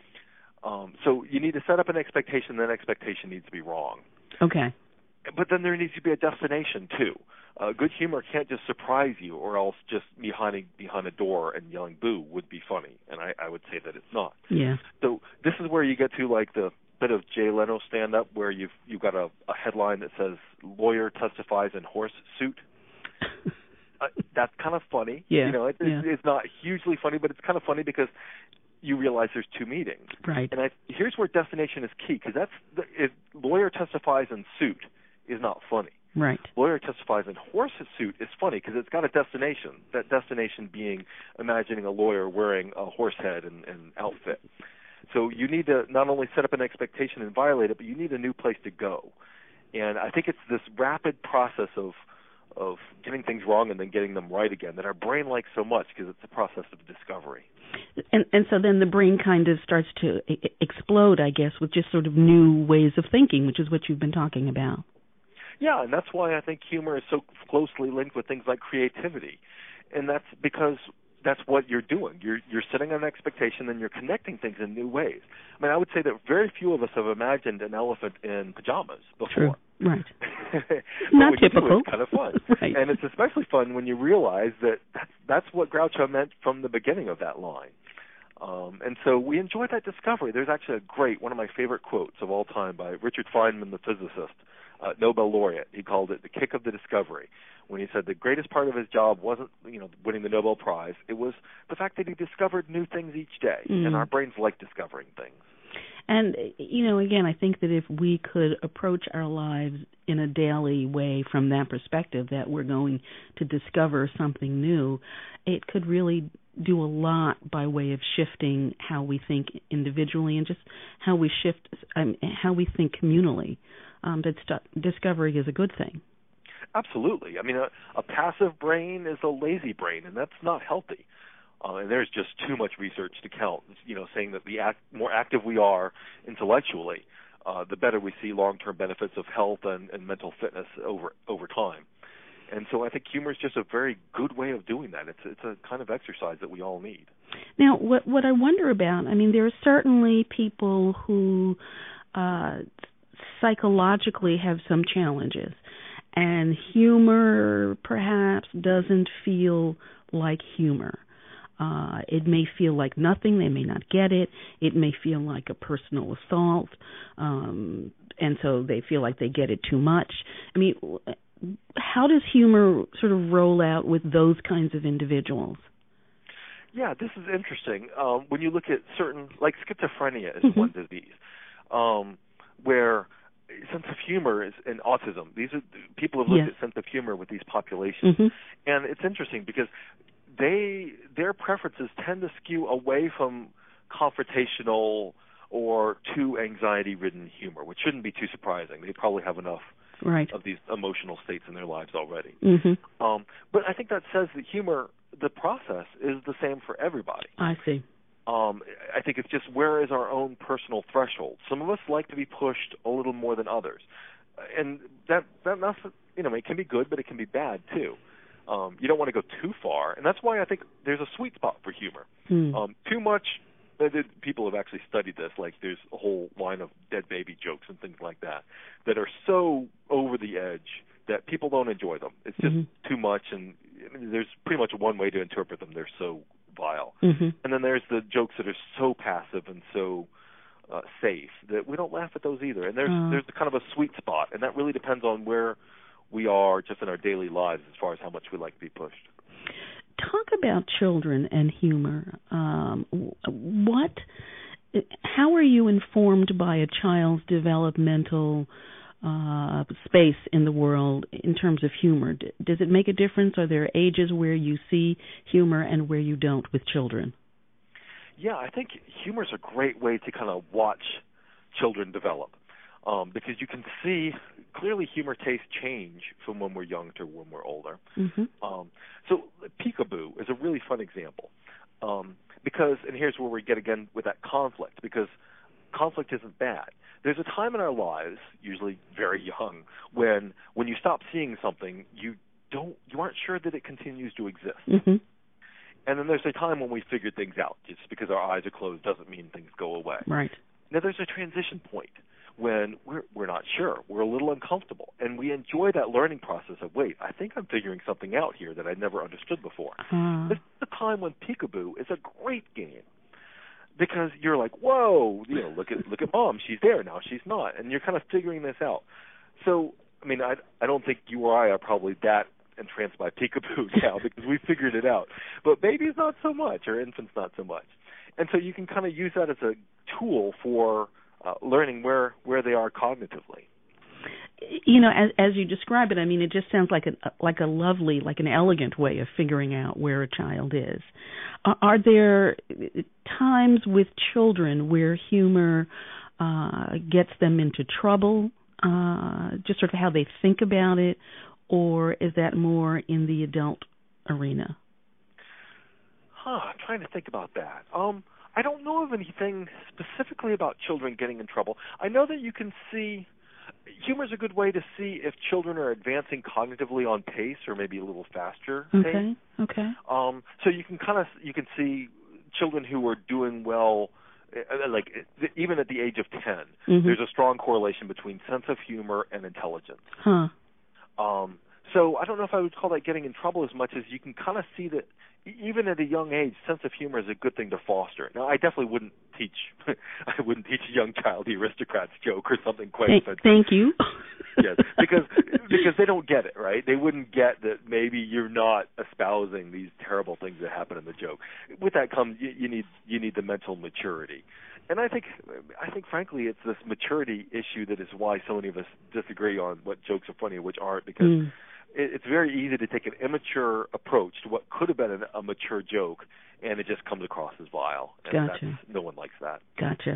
Um, so you need to set up an expectation, then expectation needs to be wrong. Okay. But then there needs to be a destination, too. Uh, good humor can't just surprise you, or else just me hiding behind a door and yelling boo would be funny, and I, I would say that it's not. Yeah. So this is where you get to like the bit of Jay Leno stand-up where you've, you've got a, a headline that says, lawyer testifies in horse suit. uh, that's kind of funny. Yeah. You know, it, yeah. it's, it's not hugely funny, but it's kind of funny because you realize there's two meetings. Right. And I, here's where destination is key, because that's the, if lawyer testifies in suit is not funny. Right. Lawyer testifies in horse suit is funny because it's got a destination. That destination being imagining a lawyer wearing a horse head and, and outfit. So you need to not only set up an expectation and violate it, but you need a new place to go. And I think it's this rapid process of of getting things wrong and then getting them right again that our brain likes so much because it's a process of discovery. And, and so then the brain kind of starts to I- explode, I guess, with just sort of new ways of thinking, which is what you've been talking about. Yeah, and that's why I think humor is so closely linked with things like creativity. And that's because that's what you're doing. You're you're setting an expectation and you're connecting things in new ways. I mean, I would say that very few of us have imagined an elephant in pajamas before. True. Right. Not typical. It's kind of fun. Right. And it's especially fun when you realize that that's, that's what Groucho meant from the beginning of that line. Um, and so we enjoy that discovery. There's actually a great, one of my favorite quotes of all time by Richard Feynman, the physicist, uh, Nobel laureate. He called it the kick of the discovery, when he said the greatest part of his job wasn't, you know, winning the Nobel Prize. It was the fact that he discovered new things each day, mm. and our brains like discovering things. And, you know, again, I think that if we could approach our lives in a daily way from that perspective, that we're going to discover something new, it could really do a lot by way of shifting how we think individually and just how we shift, um, how we think communally. Um, that st- discovery is a good thing. Absolutely. I mean, a, a passive brain is a lazy brain, and that's not healthy. Uh, and there's just too much research to count, you know, saying that the act, more active we are intellectually, uh, the better we see long-term benefits of health and, and mental fitness over over time. And so I think humor is just a very good way of doing that. It's it's a kind of exercise that we all need. Now, what what I wonder about, I mean, there are certainly people who uh, psychologically have some challenges, and humor perhaps doesn't feel like humor. Uh, it may feel like nothing. They may not get it. It may feel like a personal assault, um, and so they feel like they get it too much. I mean, how does humor sort of roll out with those kinds of individuals? Yeah, this is interesting. Um, when you look at certain, like schizophrenia is mm-hmm. one disease, um, where sense of humor is, and autism, these are, people have looked yes. at sense of humor with these populations. Mm-hmm. And it's interesting because they, their preferences tend to skew away from confrontational or too anxiety-ridden humor, which shouldn't be too surprising. They probably have enough right. of these emotional states in their lives already. Mm-hmm. Um, but I think that says that humor, the process, is the same for everybody. I see. Um, I think it's just where is our own personal threshold. Some of us like to be pushed a little more than others, and that that that's, you know, it can be good, but it can be bad too. Um, you don't want to go too far, and that's why I think there's a sweet spot for humor. Hmm. Um, too much. People have actually studied this. Like, there's a whole line of dead baby jokes and things like that that are so over the edge that people don't enjoy them. It's just mm-hmm. too much, and I mean, there's pretty much one way to interpret them. They're so vile. Mm-hmm. And then there's the jokes that are so passive and so uh, safe that we don't laugh at those either. And there's uh. there's kind of a sweet spot, and that really depends on where we are just in our daily lives as far as how much we like to be pushed. Talk about children and humor. Um, what, how are you informed by a child's developmental uh, space in the world in terms of humor? Does it make a difference? Are there ages where you see humor and where you don't with children? Yeah, I think humor is a great way to kind of watch children develop. Um, because you can see clearly humor tastes change from when we're young to when we're older. Mm-hmm. Um, so Peekaboo is a really fun example um, because, and here's where we get again with that conflict, because conflict isn't bad. There's a time in our lives, usually very young, when when you stop seeing something, you don't, you aren't sure that it continues to exist. Mm-hmm. And then there's a time when we figure things out. Just because our eyes are closed doesn't mean things go away. Right. Now there's a transition point when we're we're not sure, we're a little uncomfortable, and we enjoy that learning process of, wait, I think I'm figuring something out here that I never understood before. Uh. This is the time when Peekaboo is a great game because you're like, whoa, you know, look at look at Mom, she's there now, she's not, and you're kind of figuring this out. So, I mean, I I don't think you or I are probably that entranced by Peekaboo now because we figured it out, but babies not so much, or infants not so much, and so you can kind of use that as a tool for Uh, learning where, where they are cognitively. You know, as, as you describe it, I mean, it just sounds like a like a lovely, like an elegant way of figuring out where a child is. Uh, are there times with children where humor uh, gets them into trouble, uh, just sort of how they think about it, or is that more in the adult arena? Huh, I'm trying to think about that. Um, I don't know of anything specifically about children getting in trouble. I know that you can see, humor is a good way to see if children are advancing cognitively on pace or maybe a little faster okay, pace. Okay. Um, so you can kind of, you can see children who are doing well, like even at the age of ten, mm-hmm. there's a strong correlation between sense of humor and intelligence. Huh. Um, so I don't know if I would call that getting in trouble as much as you can kind of see that even at a young age, sense of humor is a good thing to foster. Now, I definitely wouldn't teach, I wouldn't teach a young child the aristocrat's joke or something quite Thank, offensive. Thank you. Yes, because because they don't get it, right? They wouldn't get that maybe you're not espousing these terrible things that happen in the joke. With that comes you, you need you need the mental maturity. And I think, I think, frankly, it's this maturity issue that is why so many of us disagree on what jokes are funny and which aren't, because mm. it, it's very easy to take an immature approach to what could have been an, a mature joke, and it just comes across as vile. And gotcha. That's, no one likes that. Gotcha.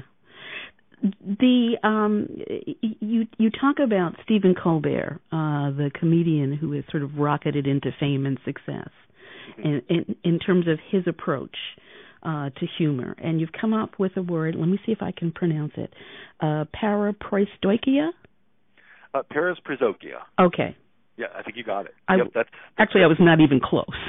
The um, you you talk about Stephen Colbert, uh, the comedian who has sort of rocketed into fame and success, mm-hmm. in, in in terms of his approach Uh, to humor, and you've come up with a word. Let me see if I can pronounce it. Uh, paraprostoikia? Uh, parasprozokia. Okay. Yeah, I think you got it. I, yep, that's, that's actually, I was not even close.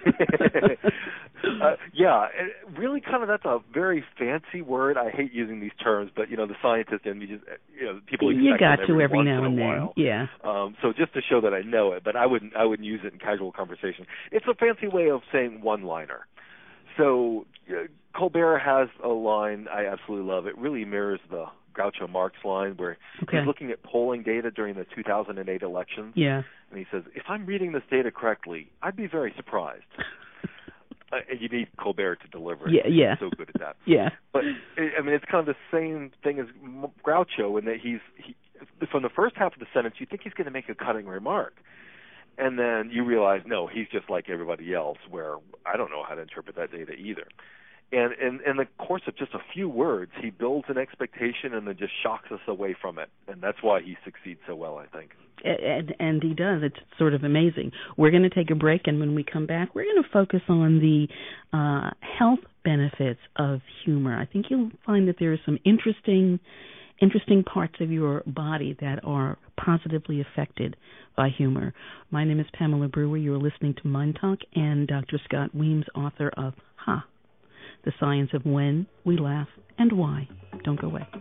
uh, yeah, really, kind of. That's a very fancy word. I hate using these terms, but you know, the scientists and you just, you know, people expect you got them to every, every once now in and a then. while. Yeah. Um, so just to show that I know it, but I wouldn't, I wouldn't use it in casual conversation. It's a fancy way of saying one-liner. So uh, Colbert has a line I absolutely love. It really mirrors the Groucho Marx line where okay. he's looking at polling data during the two thousand eight elections. Yeah. And he says, if I'm reading this data correctly, I'd be very surprised. Uh, and you need Colbert to deliver it. Yeah, yeah. He's so good at that. Yeah. But I mean, it's kind of the same thing as Groucho in that he's he, from the first half of the sentence, you think he's going to make a cutting remark, and then you realize no, he's just like everybody else. Where I don't know how to interpret that data either. And in, in the course of just a few words, he builds an expectation and then just shocks us away from it. And that's why he succeeds so well, I think. And, and he does. It's sort of amazing. We're going to take a break, and when we come back, we're going to focus on the uh, health benefits of humor. I think you'll find that there are some interesting, interesting parts of your body that are positively affected by humor. My name is Pamela Brewer. You're listening to Mind Talk, and Doctor Scott Weems, author of Ha! The Science of When We Laugh and Why. Don't go away.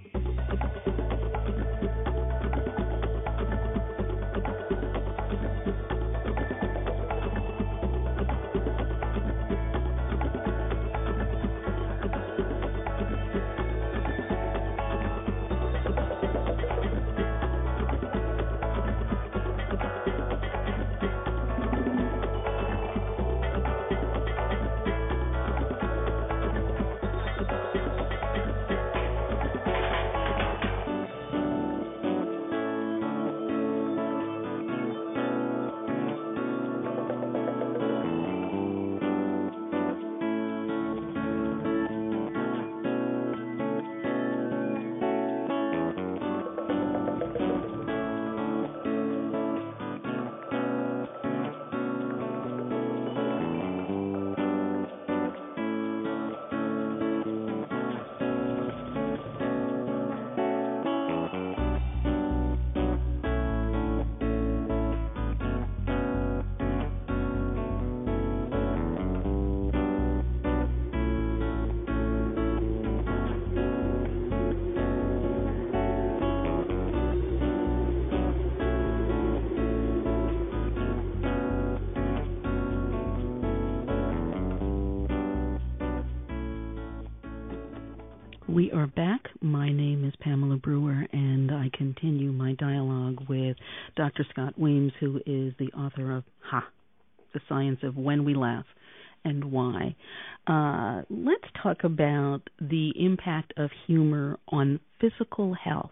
We are back. My name is Pamela Brewer, and I continue my dialogue with Doctor Scott Weems, who is the author of Ha! The Science of When We Laugh and Why. Uh, let's talk about the impact of humor on physical health.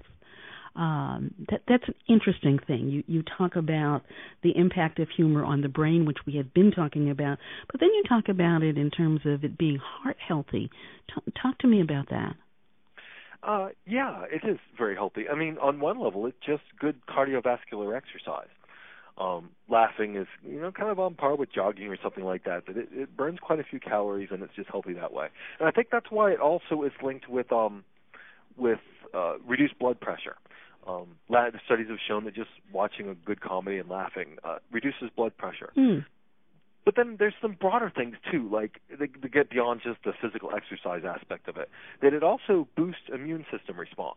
Um, that, that's an interesting thing. You, you talk about the impact of humor on the brain, which we have been talking about, but then you talk about it in terms of it being heart healthy. T- talk to me about that. Uh, yeah, it is very healthy. I mean, on one level, it's just good cardiovascular exercise. Um, laughing is, you know, kind of on par with jogging or something like that. But it, it burns quite a few calories, and it's just healthy that way. And I think that's why it also is linked with um, with uh, reduced blood pressure. Um, la- the studies have shown that just watching a good comedy and laughing uh, reduces blood pressure. Mm. But then there's some broader things, too, like they, they get beyond just the physical exercise aspect of it, that it also boosts immune system response.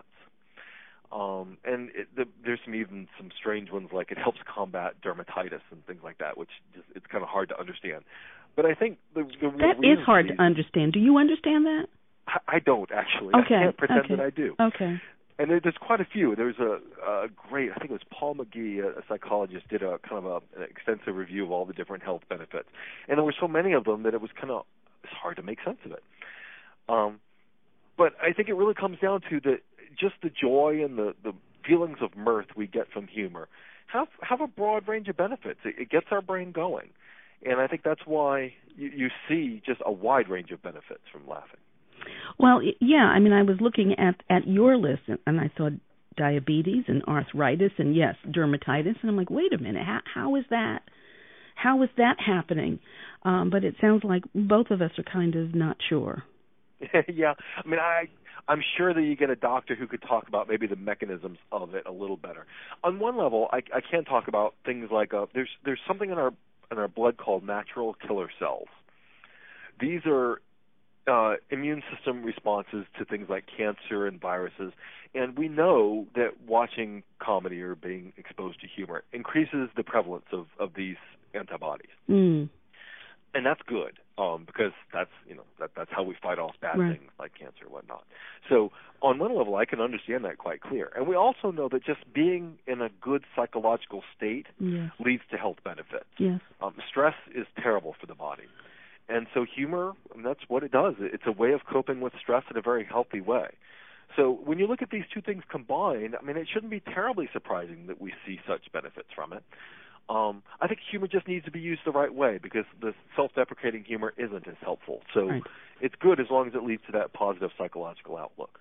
Um, and it, the, there's some even some strange ones, like it helps combat dermatitis and things like that, which just, it's kind of hard to understand. But I think the, the real That is hard to understand. Do you understand that? I, I don't, actually. Okay. I can't pretend okay. that I do. Okay. And there, there's quite a few. There's a, a great, I think it was Paul McGee, a, a psychologist, did a kind of a, an extensive review of all the different health benefits. And there were so many of them that it was kind of, it's hard to make sense of it. Um, but I think it really comes down to the just the joy and the, the feelings of mirth we get from humor have, have a broad range of benefits. It, it gets our brain going. And I think that's why you, you see just a wide range of benefits from laughing. Well, yeah, I mean, I was looking at, at your list, and I saw diabetes and arthritis and, yes, dermatitis, and I'm like, wait a minute, how, how is that? How is that happening? Um, but it sounds like both of us are kind of not sure. Yeah, I mean, I, I'm sure that you get a doctor who could talk about maybe the mechanisms of it a little better. On one level, I, I can talk about things like uh, there's there's something in our in our blood called natural killer cells. These are Uh, immune system responses to things like cancer and viruses. And we know that watching comedy or being exposed to humor increases the prevalence of, of these antibodies. Mm. And that's good um, because that's, you know, that, that's how we fight off bad right. things like cancer and whatnot. So on one level, I can understand that quite clear. And we also know that just being in a good psychological state yes. leads to health benefits. Yes. Um, stress is terrible for the body. and so humor, I mean, that's what it does. It's a way of coping with stress in a very healthy way. So when you look at these two things combined, I mean, it shouldn't be terribly surprising that we see such benefits from it. Um, I think humor just needs to be used the right way, because the self-deprecating humor isn't as helpful. So right. It's good as long as it leads to that positive psychological outlook.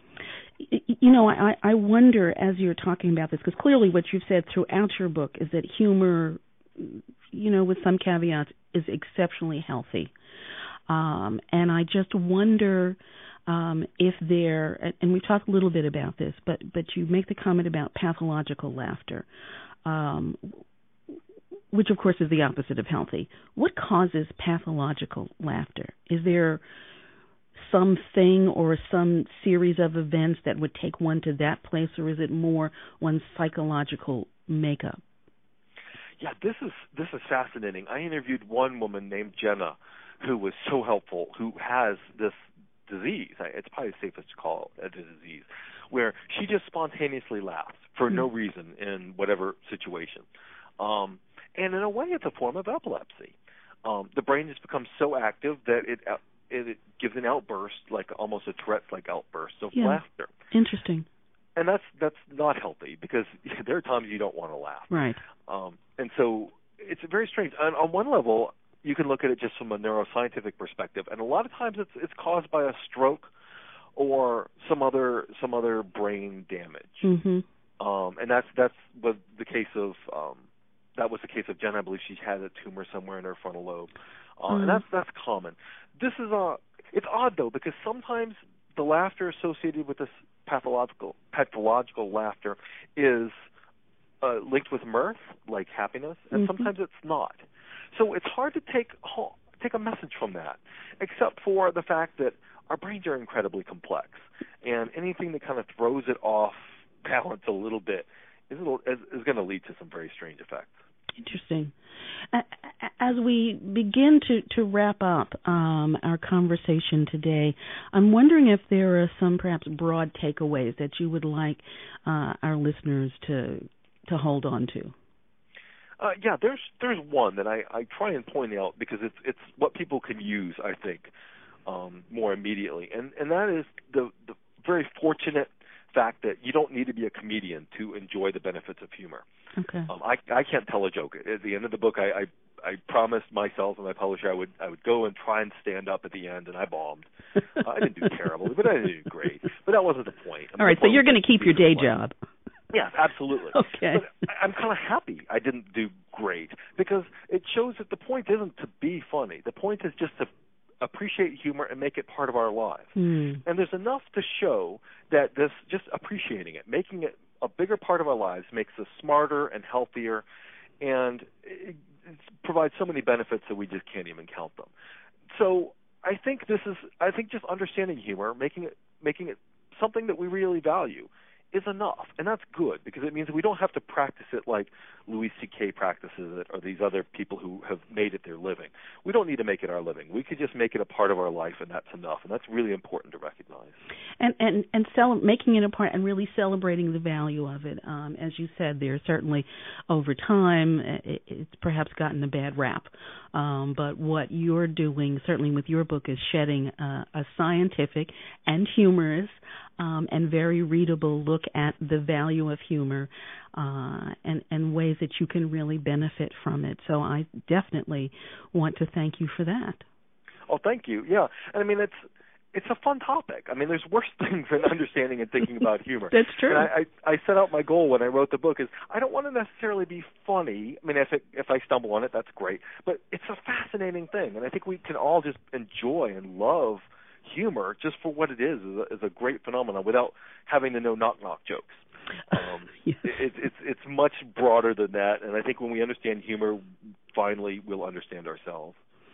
You know, I, I wonder, as you're talking about this, because clearly what you've said throughout your book is that humor, you know, with some caveats, is exceptionally healthy. Um, and I just wonder um, if there, and we talked a little bit about this, but, but you make the comment about pathological laughter, um, which, of course, is the opposite of healthy. What causes pathological laughter? Is there something or some series of events that would take one to that place, or is it more one's psychological makeup? Yeah, this is this is fascinating. I interviewed one woman named Jenna who was so helpful, who has this disease. It's probably safest to call it a disease, where she just spontaneously laughs for mm-hmm. no reason in whatever situation. Um, and in a way, it's a form of epilepsy. Um, the brain just becomes so active that it uh, it, it gives an outburst, like almost a Tourette's-like outburst of yeah. laughter. Interesting. And that's that's not healthy, because there are times you don't want to laugh. Right. Um, and so it's very strange. And on one level, you can look at it just from a neuroscientific perspective, and a lot of times it's it's caused by a stroke or some other some other brain damage. Mm-hmm. Um, and that's that's was the case of um, that was the case of Jen. I believe she had a tumor somewhere in her frontal lobe, uh, mm-hmm. and that's that's common. This is a it's odd though, because sometimes the laughter associated with this pathological pathological laughter is uh, linked with mirth, like happiness, and mm-hmm. sometimes it's not. So it's hard to take take a message from that, except for the fact that our brains are incredibly complex, and anything that kind of throws it off balance a little bit is, is, is going to lead to some very strange effects. Interesting. As we begin to, to wrap up um, our conversation today, I'm wondering if there are some perhaps broad takeaways that you would like uh, our listeners to to hold on to. Uh, yeah, there's there's one that I, I try and point out, because it's it's what people can use, I think, um, more immediately, and and that is the the very fortunate fact that you don't need to be a comedian to enjoy the benefits of humor. Okay. Um, I I can't tell a joke. At the end of the book, I, I I promised myself and my publisher I would I would go and try and stand up at the end, and I bombed. uh, I didn't do terribly, but I didn't do great. But that wasn't the point. I mean, All right, so you're going to keep your day job. Yes, absolutely. Okay. But I'm kind of happy I didn't do great, because it shows that the point isn't to be funny. The point is just to appreciate humor and make it part of our lives. Mm. And there's enough to show that this, just appreciating it, making it a bigger part of our lives, makes us smarter and healthier, and it, it provides so many benefits that we just can't even count them. So I think this is, I think just understanding humor, making it, making it something that we really value, is enough, and that's good, because it means that we don't have to practice it like Louis C K practices it, or these other people who have made it their living. We don't need to make it our living. We could just make it a part of our life, and that's enough, and that's really important to recognize. And and and cel- making it a part and really celebrating the value of it. Um, as you said, there certainly over time it, it's perhaps gotten a bad rap, um, but what you're doing, certainly with your book, is shedding uh, a scientific and humorous Um, and very readable look at the value of humor uh, and, and ways that you can really benefit from it. So I definitely want to thank you for that. Oh, thank you. Yeah. And I mean, it's it's a fun topic. I mean, there's worse things than understanding and thinking about humor. That's true. And I, I, I set out my goal when I wrote the book is I don't want to necessarily be funny. I mean, if it, if I stumble on it, that's great. But it's a fascinating thing, and I think we can all just enjoy and love humor just for what it is, is a, is a great phenomenon without having to know knock-knock jokes. Um, yes. it, it's it's much broader than that, and I think when we understand humor, finally we'll understand ourselves.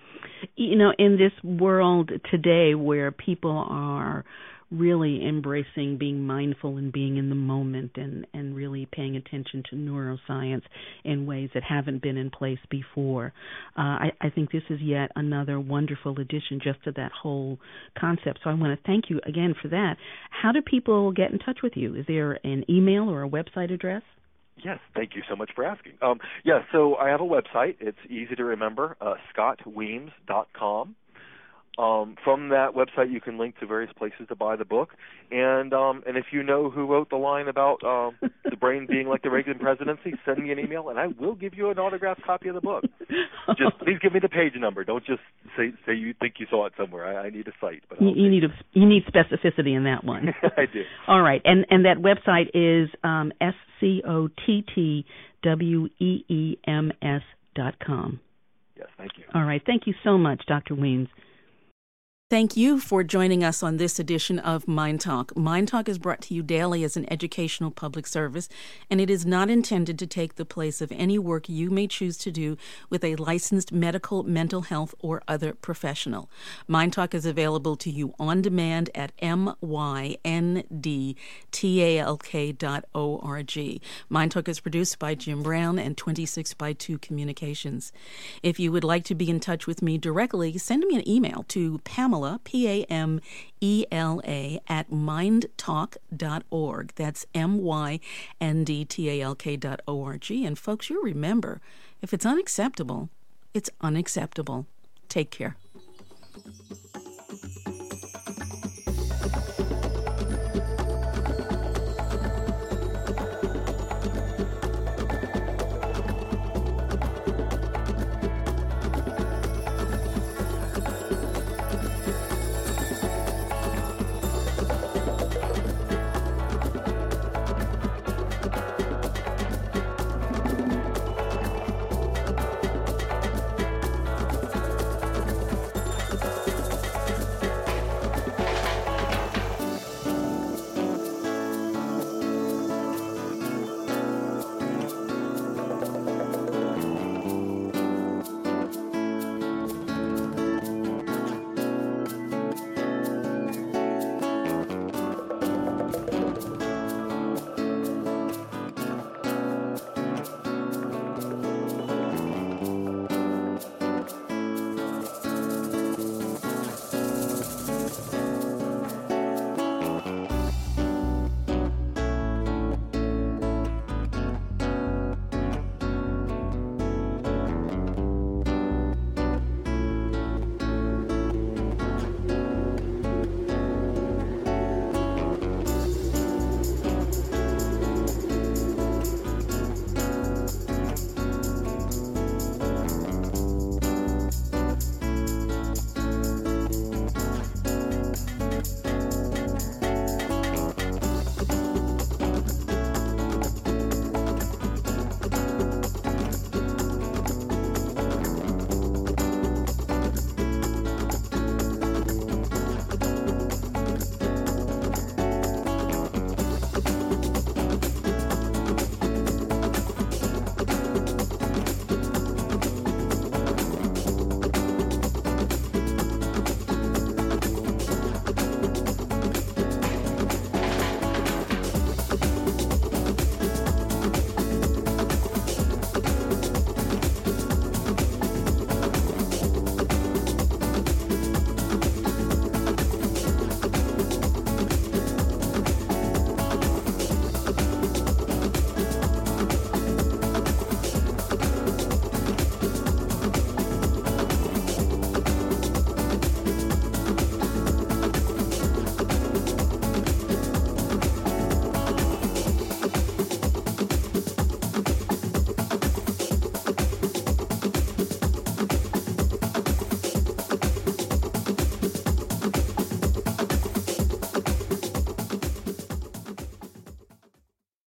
You know, in this world today where people are really embracing being mindful and being in the moment and, and really paying attention to neuroscience in ways that haven't been in place before, uh, I, I think this is yet another wonderful addition just to that whole concept. So I want to thank you again for that. How do people get in touch with you? Is there an email or a website address? Yes, thank you so much for asking. Um, yeah, so I have a website. It's easy to remember, uh, scott weems dot com. Um, from that website, you can link to various places to buy the book. And um, and if you know who wrote the line about um, the brain being like the Reagan presidency, send me an email, and I will give you an autographed copy of the book. Just please give me the page number. Don't just say say you think you saw it somewhere. I, I need a site. But you, you need a, you need specificity in that one. I do. All right, and and that website is um, S C O T T W E E M S dot com. Yes, thank you. All right, thank you so much, Doctor Weems. Thank you for joining us on this edition of Mind Talk. Mind Talk is brought to you daily as an educational public service, and it is not intended to take the place of any work you may choose to do with a licensed medical, mental health, or other professional. Mind Talk is available to you on demand at m y n d talk dot org. Mind Talk is produced by Jim Brown and twenty-six by two Communications. If you would like to be in touch with me directly, send me an email to Pamela, P A M E L A, at mind talk dot org. That's M Y N D T A L K dot O R G. And folks, you remember, if it's unacceptable, it's unacceptable. Take care.